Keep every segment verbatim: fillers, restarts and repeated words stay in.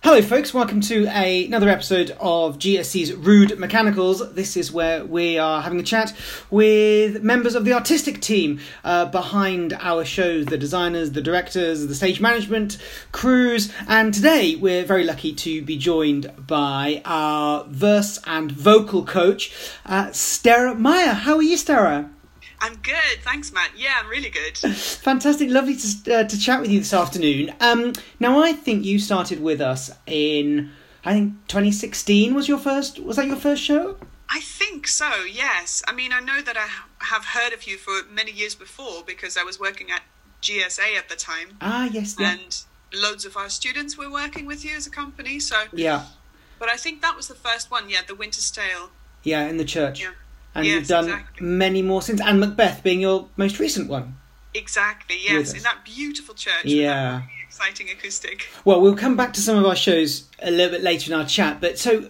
Hello folks, welcome to a, another episode of G S C's Rude Mechanicals. This is where we are having a chat with members of the artistic team uh, behind our shows, the designers, the directors, the stage management, crews, and today we're very lucky to be joined by our verse and vocal coach, uh, Stera Meyer. How are you, Stera? I'm good, thanks, Matt. Yeah, I'm really good. Fantastic, lovely to uh, to chat with you this afternoon. Um, now, I think you started with us in, I think twenty sixteen was your first. Was that your first show? I think so. Yes. I mean, I know that I have heard of you for many years before because I was working at G S A at the time. Ah, yes, yeah. And loads of our students were working with you as a company. So yeah. But I think that was the first one. Yeah, the Winter's Tale. Yeah, in the church. Yeah. And yes, you've done exactly. many more since, and Macbeth being your most recent one. Exactly, yes, in that beautiful church. Yeah. With that really exciting acoustic. Well, we'll come back to some of our shows a little bit later in our chat, but so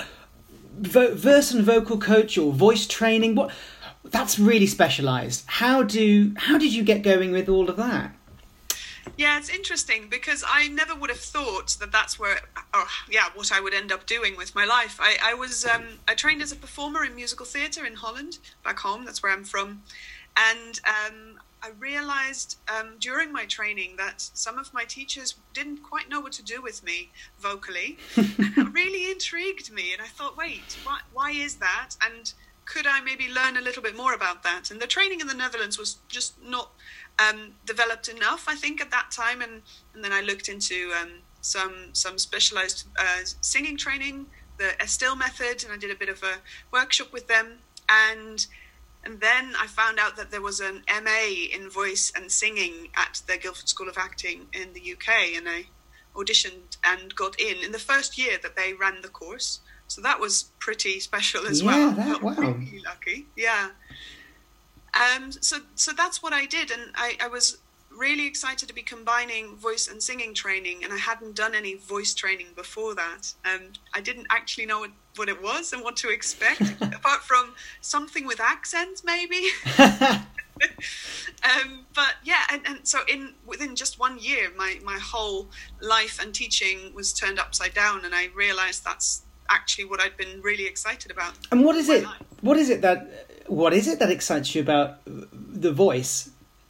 vo- verse and vocal coach or voice training, what that's really specialised. How do how did you get going with all of that? Yeah, it's interesting because I never would have thought that that's where, oh, yeah, what I would end up doing with my life. I, I was, um, I trained as a performer in musical theatre in Holland, back home, that's where I'm from. And um, I realised um, during my training that some of my teachers didn't quite know what to do with me vocally. And it really intrigued me. And I thought, wait, why, why is that? And could I maybe learn a little bit more about that? And the training in the Netherlands was just not um, developed enough, I think, at that time. And, and then I looked into um, some some specialised uh, singing training, the Estelle method, and I did a bit of a workshop with them. And and then I found out that there was an M A in voice and singing at the Guildford School of Acting in the U K, and I auditioned and got in in the first year that they ran the course. So that was pretty special as yeah, well. That, wow. Really lucky. Yeah. Um, so so that's what I did, and I, I was really excited to be combining voice and singing training, and I hadn't done any voice training before that. Um, I didn't actually know what, what it was and what to expect, apart from something with accents, maybe. um, but yeah, and, and so in within just one year, my, my whole life and teaching was turned upside down, and I realised that's actually what I'd been really excited about. And what is it? Life. What is it that? What is it that excites you about the voice?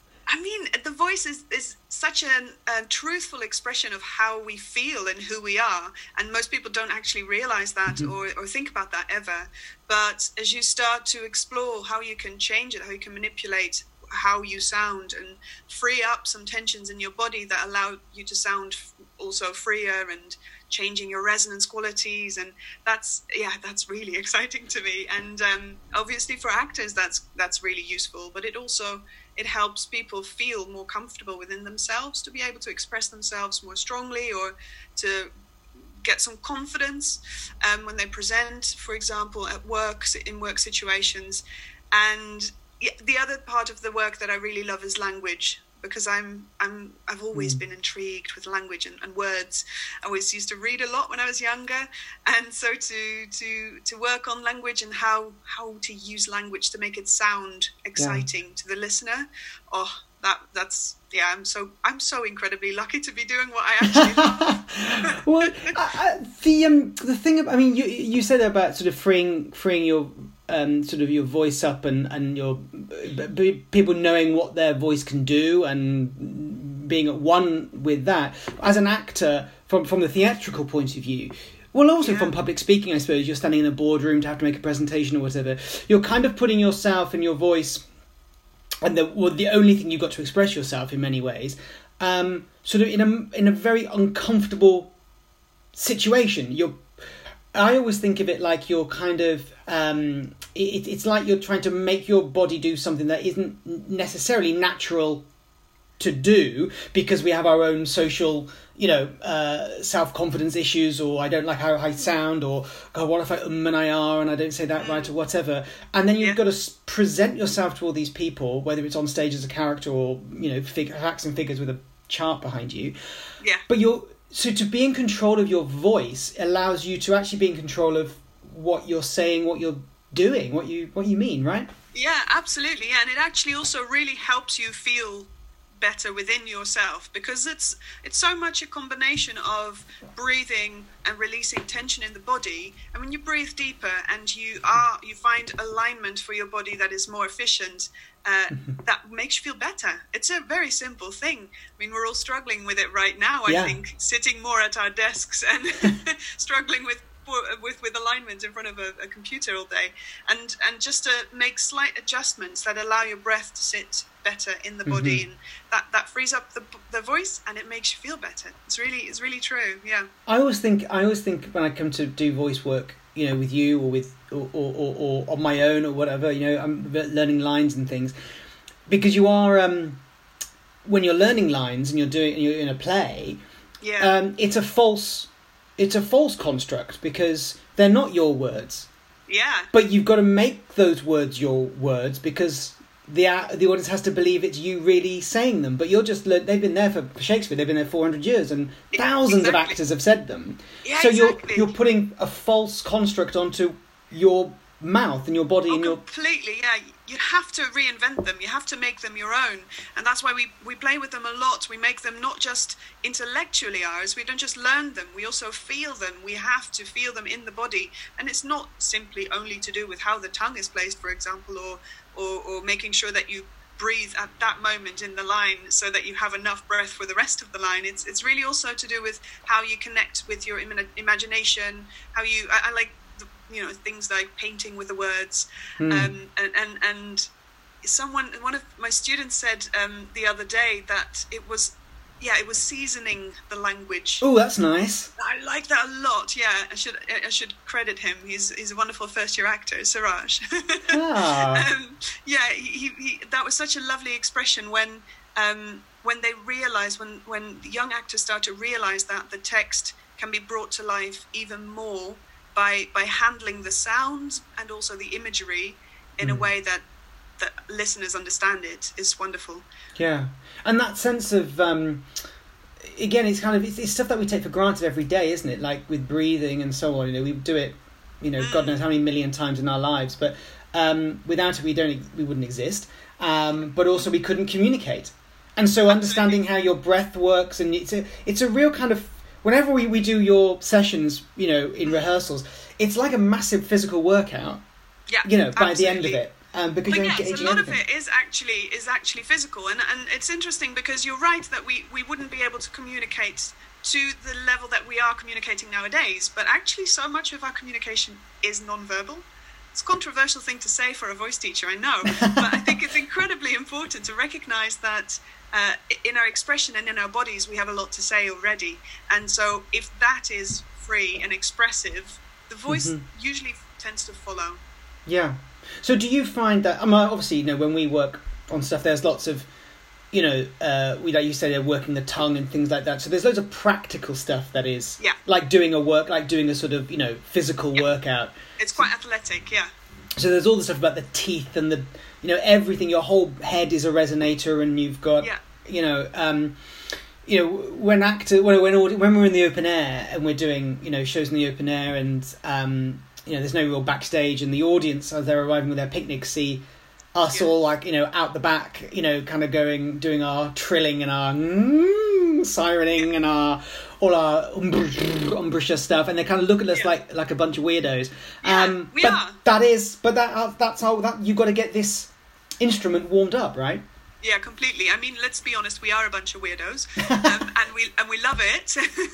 I mean, the voice is, is such an, a truthful expression of how we feel and who we are. And most people don't actually realise that mm-hmm. or, or think about that ever. But as you start to explore how you can change it, how you can manipulate how you sound and free up some tensions in your body that allow you to sound also freer and changing your resonance qualities, and that's yeah that's really exciting to me. And um, obviously for actors that's that's really useful, but it also it helps people feel more comfortable within themselves to be able to express themselves more strongly, or to get some confidence um, when they present, for example, at work, in work situations. And the other part of the work that I really love is language, because I'm I'm I've always mm. been intrigued with language and, and words. I always used to read a lot when I was younger, and so to to to work on language and how how to use language to make it sound exciting yeah. to the listener. Oh, that that's yeah. I'm so I'm so incredibly lucky to be doing what I actually love. Well, uh, the um the thing about, I mean, you you said about sort of freeing freeing your. Um, sort of your voice up and, and your b- people knowing what their voice can do and being at one with that. As an actor, from, from the theatrical point of view, well, also yeah. from public speaking, I suppose, you're standing in a boardroom to have to make a presentation or whatever. You're kind of putting yourself and your voice, and the well, the only thing you've got to express yourself in many ways, um, sort of in a in a very uncomfortable situation. You're I always think of it like you're kind of, um, it, it's like you're trying to make your body do something that isn't necessarily natural to do, because we have our own social, you know, uh, self-confidence issues, or I don't like how I sound, or oh, what if I um and I are and I don't say that right, or whatever. And then you've yeah. got to present yourself to all these people, whether it's on stage as a character or, you know, fig- facts and figures with a chart behind you. Yeah. But you're... So to be in control of your voice allows you to actually be in control of what you're saying, what you're doing, what you what you mean, right? Yeah, absolutely. Yeah. And it actually also really helps you feel better within yourself, because it's it's so much a combination of breathing and releasing tension in the body. And when you breathe deeper and you are you find alignment for your body that is more efficient, uh, that makes you feel better. It's a very simple thing. I mean, we're all struggling with it right now, I yeah. think, sitting more at our desks and struggling with with with alignment in front of a, a computer all day, and and just to make slight adjustments that allow your breath to sit better in the body, mm-hmm. and that that frees up the the voice and it makes you feel better. It's really it's really true. Yeah. I always think I always think when I come to do voice work, you know, with you or with or or, or, or on my own or whatever, you know, I'm learning lines and things, because you are um when you're learning lines and you're doing you're in a play, yeah, um, it's a false. It's a false construct because they're not your words. Yeah. But you've got to make those words your words because the the audience has to believe it's you really saying them. But you're just they've been there for Shakespeare. They've been there four hundred years, and thousands exactly. of actors have said them. Yeah, so exactly. you're you're putting a false construct onto your mouth and your body oh, and your completely. Yeah, you have to reinvent them. You have to make them your own, and that's why we we play with them a lot. We make them not just intellectually ours. We don't just learn them. We also feel them. We have to feel them in the body, and it's not simply only to do with how the tongue is placed, for example, or or, or making sure that you breathe at that moment in the line so that you have enough breath for the rest of the line. It's it's really also to do with how you connect with your im- imagination. How you I, I like. You know, things like painting with the words, mm. um, and, and and someone, one of my students said um, the other day that it was, yeah, it was seasoning the language. Oh, that's nice. I like that a lot. Yeah, I should I should credit him. He's he's a wonderful first year actor, Siraj. Ah. um, yeah, he, he, he that was such a lovely expression when um, when they realise when when young actors start to realise that the text can be brought to life even more. By, by handling the sounds and also the imagery in mm. a way that that listeners understand it is wonderful. Yeah, and that sense of um, again, it's kind of it's, it's stuff that we take for granted every day, isn't it? Like with breathing and so on. You know, we do it, you know, mm. God knows how many million times in our lives, but um, without it, we don't we wouldn't exist. Um, but also, we couldn't communicate, and so understanding how your breath works, and it's a it's a real kind of. Whenever we, we do your sessions, you know, in rehearsals, it's like a massive physical workout. Yeah, you know, by absolutely. the end of it, um, because but you're yes, engaging a lot everything. of it is actually is actually physical, and and it's interesting because you're right that we, we wouldn't be able to communicate to the level that we are communicating nowadays. But actually, so much of our communication is non-verbal. It's a controversial thing to say for a voice teacher, I know, but I think it's incredibly important to recognise that. Uh, in our expression and in our bodies, we have a lot to say already. And so if that is free and expressive, the voice mm-hmm. usually tends to follow. Yeah. So do you find that, I mean, obviously, you know, when we work on stuff, there's lots of, you know, uh, we like you say, they're working the tongue and things like that. So there's loads of practical stuff that is yeah. like doing a work, like doing a sort of, you know, physical yeah. workout. It's quite athletic, yeah. So there's all the stuff about the teeth and the, you know, everything. Your whole head is a resonator, and you've got, yeah. you know, um, you know, when actor, when when when we're in the open air and we're doing, you know, shows in the open air, and um, you know, there's no real backstage, and the audience as they're arriving with their picnics see us yeah. all like, you know, out the back, you know, kind of going, doing our trilling and our mm, sirening and our all our umbrisha stuff, and they kind of look at us yeah. like like a bunch of weirdos. Yeah, um, we but are. that is, but that that's how that you've got to get this instrument warmed up, right? Yeah, completely. I mean, let's be honest, we are a bunch of weirdos, um, and we and we love it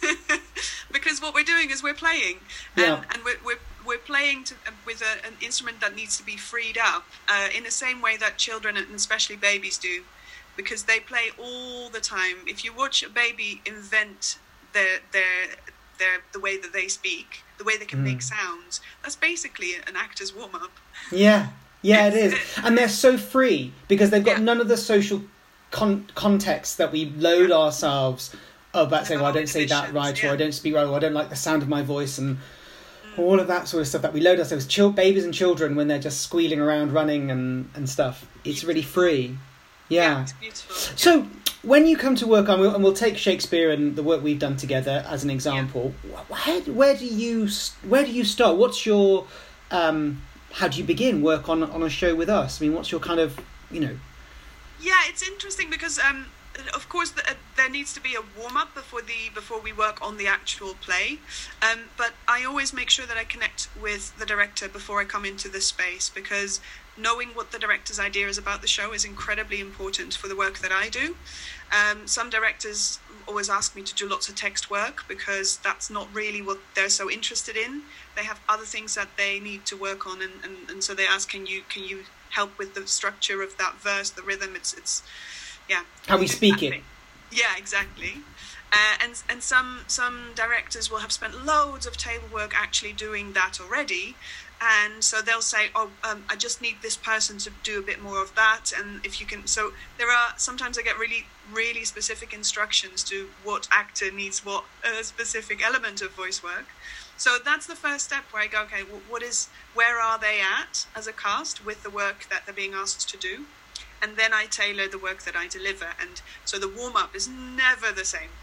because what we're doing is we're playing, and, yeah. and we're, we're we're playing to, with a, an instrument that needs to be freed up uh, in the same way that children and especially babies do, because they play all the time. If you watch a baby invent their their their the way that they speak, the way they can mm. make sounds, that's basically an actor's warm up. Yeah. Yeah, it is. And they're so free because they've got yeah. none of the social con- context that we load yeah. ourselves about saying, well, I don't say that right, yeah. or I don't speak right, or I don't like the sound of my voice, and mm. all of that sort of stuff that we load ourselves. Chil- babies and children, when they're just squealing around, running and, and stuff, it's beautiful. Really free. Yeah. yeah it's beautiful. So when you come to work on, and we'll take Shakespeare and the work we've done together as an example, yeah. where, where do you where do you start? What's your... Um, how do you begin work on on a show with us? I mean, what's your kind of, you know... Yeah, it's interesting because um, of course, the, uh, there needs to be a warm up before the before we work on the actual play. Um, but I always make sure that I connect with the director before I come into the space, because knowing what the director's idea is about the show is incredibly important for the work that I do. Um, some directors always ask me to do lots of text work because that's not really what they're so interested in. They have other things that they need to work on, and, and, and so they ask, can you can you help with the structure of that verse, the rhythm? It's it's yeah. How we speak it. Yeah, exactly. Uh, and and some some directors will have spent loads of table work actually doing that already, and so they'll say, oh, um, I just need this person to do a bit more of that, and if you can. So there are sometimes I get really really specific instructions to what actor needs what uh, specific element of voice work. So that's the first step where I go, okay, well, what is where are they at as a cast with the work that they're being asked to do? And then I tailor the work that I deliver. And so the warm-up is never the same,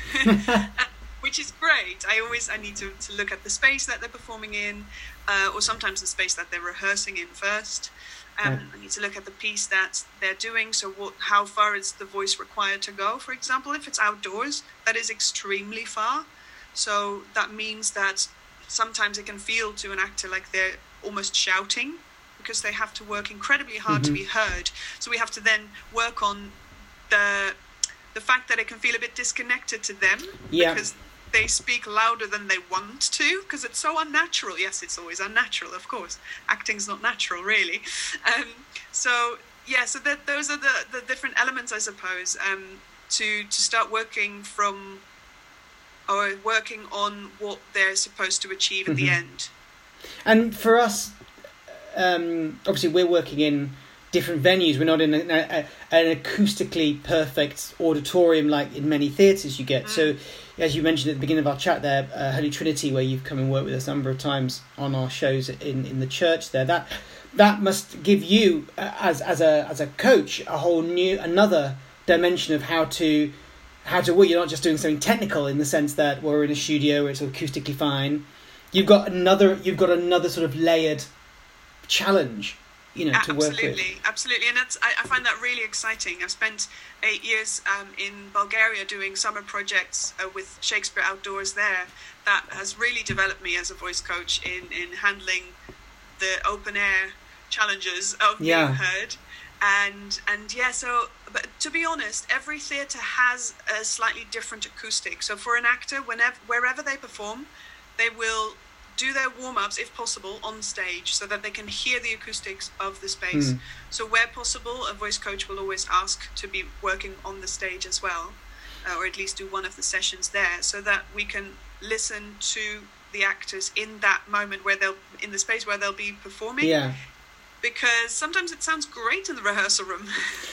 which is great. I always I need to, to look at the space that they're performing in, uh, or sometimes the space that they're rehearsing in first. Um, right. I need to look at the piece that they're doing. So what, how far is the voice required to go? For example, if it's outdoors, that is extremely far. So that means that sometimes it can feel to an actor like they're almost shouting, because they have to work incredibly hard mm-hmm. to be heard. So we have to then work on the the fact that it can feel a bit disconnected to them, yeah. because they speak louder than they want to, because it's so unnatural. Yes, it's always unnatural, of course. Acting's not natural, really. Um, so, yeah, so that, those are the, the different elements, I suppose, um, to, to start working from, or working on what they're supposed to achieve at mm-hmm. the end. And for us, Um, obviously we're working in different venues. We're not in a, a, an acoustically perfect auditorium like in many theatres you get. Mm. So as you mentioned at the beginning of our chat there, uh, Holy Trinity, where you've come and worked with us a number of times on our shows in, in the church there, that that must give you uh, as as a as a coach a whole new another dimension of how to how to work. You're not just doing something technical in the sense that we're in a studio where it's acoustically fine. You've got another you've got another sort of layered challenge, you know, to absolutely, work with. Absolutely, absolutely, and that's, I, I find that really exciting. I've spent eight years um, in Bulgaria doing summer projects uh, with Shakespeare Outdoors there. That has really developed me as a voice coach in, in handling the open air challenges of yeah. being heard. And and yeah, so but to be honest, every theatre has a slightly different acoustic. So for an actor, whenever wherever they perform, they will do their warm-ups, if possible, on stage so that they can hear the acoustics of the space. Mm. So where possible, a voice coach will always ask to be working on the stage as well, uh, or at least do one of the sessions there, so that we can listen to the actors in that moment where they'll, in the space where they'll be performing. Yeah. Because sometimes it sounds great in the rehearsal room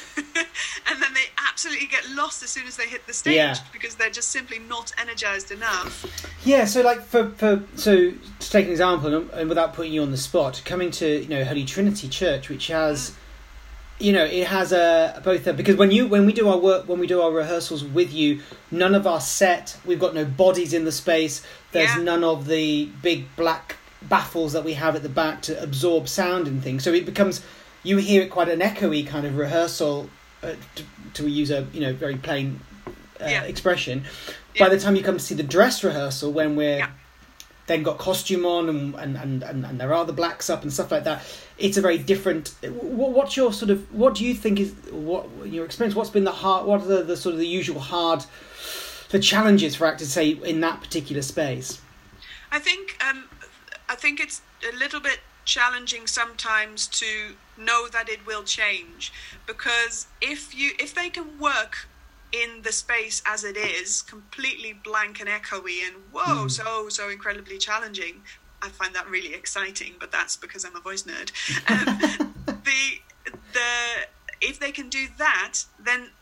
and then they absolutely get lost as soon as they hit the stage yeah. because they're just simply not energized enough. Yeah, so like for, for so to take an example, and without putting you on the spot, coming to, you know, Holy Trinity Church, which has, mm. you know, it has a both a, because when you when we do our work when we do our rehearsals with you, none of our set, we've got no bodies in the space. There's yeah. none of the big black baffles that we have at the back to absorb sound and things, so it becomes, you hear it quite an echoey kind of rehearsal, uh, to, to use a, you know, very plain uh, yeah. expression. Yeah. By the time you come to see the dress rehearsal, when we're yeah. then got costume on and, and, and, and, and there are the blacks up and stuff like that, it's a very different. What's your sort of, what do you think is, what in your experience, what's been the hard, what are the, the sort of the usual hard, the challenges for actors, say, in that particular space? I think um I think it's a little bit challenging sometimes to know that it will change, because if you if they can work in the space as it is, completely blank and echoey and whoa, mm. so so incredibly challenging, I find that really exciting. But that's because I'm a voice nerd. Um, the the if they can do that, then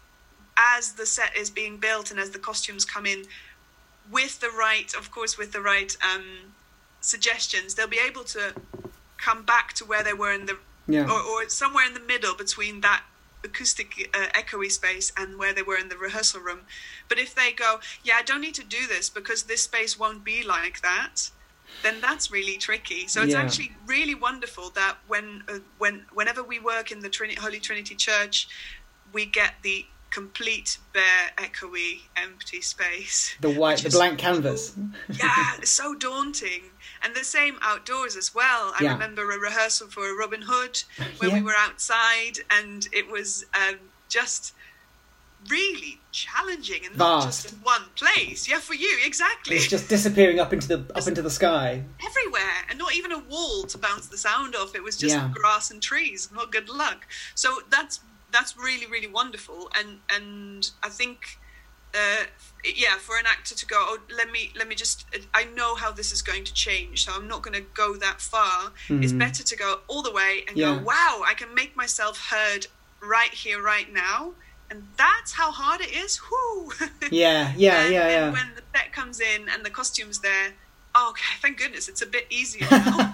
as the set is being built and as the costumes come in, with the right, of course, with the right. Um, suggestions, they'll be able to come back to where they were in the yeah. or, or somewhere in the middle between that acoustic uh, echoey space and where they were in the rehearsal room. But if they go, yeah, I don't need to do this because this space won't be like that, then that's really tricky. So it's yeah. actually really wonderful that when uh, when whenever we work in the Trini- Holy Trinity Church, we get the complete, bare, echoey, empty space. The white, the blank canvas. Yeah, it's so daunting. And the same outdoors as well. I yeah. remember a rehearsal for Robin Hood where yeah. we were outside, and it was um, just really challenging and not Vast. just in one place. Yeah, for you, exactly. It's just disappearing up into the up into the sky. Everywhere, and not even a wall to bounce the sound off. It was just yeah. grass and trees. Well, good luck. So that's that's really, really wonderful. And and I think, uh, yeah, for an actor to go, oh, let me let me just, I know how this is going to change, so I'm not going to go that far. Mm. It's better to go all the way and yeah. go, wow, I can make myself heard right here, right now. And that's how hard it is. Whoo! Yeah, yeah, and, yeah, yeah. And when the set comes in and the costume's there, oh, okay, thank goodness, it's a bit easier now.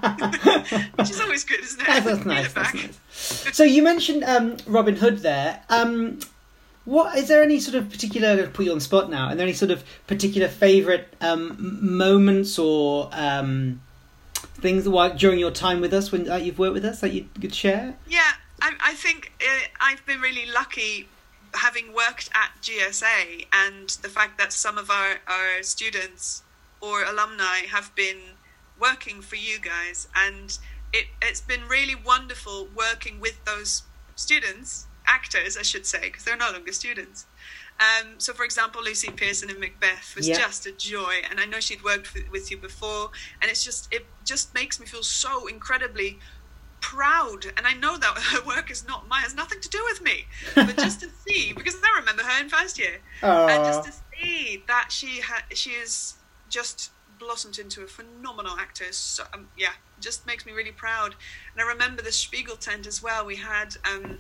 Which is always good, isn't it? That's, that's nice. That's nice. So you mentioned um, Robin Hood there. Um, what is there any sort of particular? I'm going to put you on the spot now. Are there any sort of particular favourite um, moments or um, things that during your time with us when uh, you've worked with us that you could share? Yeah. I, I think uh, I've been really lucky having worked at G S A, and the fact that some of our, our students or alumni have been working for you guys, and it, it's been really wonderful working with those students, actors I should say, because they're no longer students. Um, so for example, Lucy Pearson in Macbeth was yeah. just a joy, and I know she'd worked with, with you before, and it's just it just makes me feel so incredibly proud. And I know that her work is not mine, has nothing to do with me, but just to see, because I remember her in first year, Aww. and just to see that she ha- she is just blossomed into a phenomenal actor. So um, yeah, just makes me really proud. And I remember the Spiegel tent as well. We had um,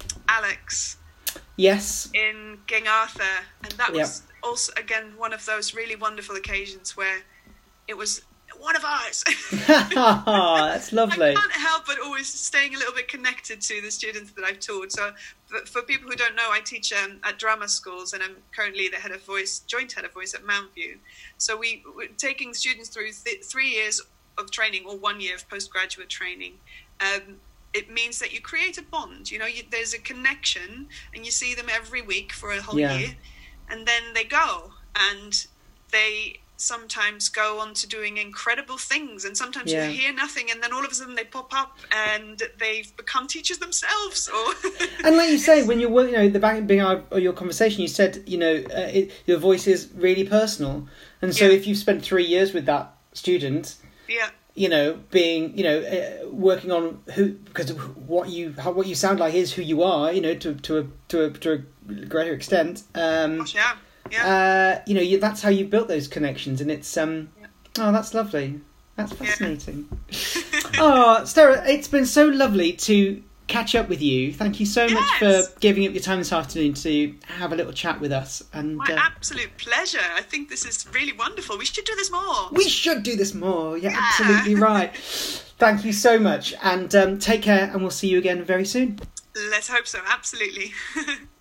Alex yes in King Arthur, and that was yep. also again one of those really wonderful occasions where it was one of ours. That's lovely. I can't help but always staying a little bit connected to the students that I've taught. So for, for people who don't know, I teach um, at drama schools, and I'm currently the head of voice, joint head of voice at Mount View. So we, we're taking students through th- three years of training or one year of postgraduate training. Um, it means that you create a bond. You know, you, there's a connection, and you see them every week for a whole yeah. year, and then they go, and they sometimes go on to doing incredible things, and sometimes yeah. you hear nothing, and then all of a sudden they pop up and they've become teachers themselves. Or and like you say, when you're working, you know, the back being our, your conversation, you said, you know, uh, it, your voice is really personal, and so yeah. if you've spent three years with that student, yeah. you know, being, you know, uh, working on who, because what you how, what you sound like is who you are, you know, to to a to a, to a greater extent. Um, Gosh, yeah. Yeah. Uh, you know, you, that's how you built those connections, and it's um, yeah. oh, that's lovely. That's fascinating. Yeah. Oh, Stara, it's been so lovely to catch up with you. Thank you so yes. much for giving up your time this afternoon to have a little chat with us. And my uh, absolute pleasure. I think this is really wonderful. We should do this more. We should do this more. You're yeah. absolutely right. Thank you so much, and um, take care, and we'll see you again very soon. Let's hope so. Absolutely.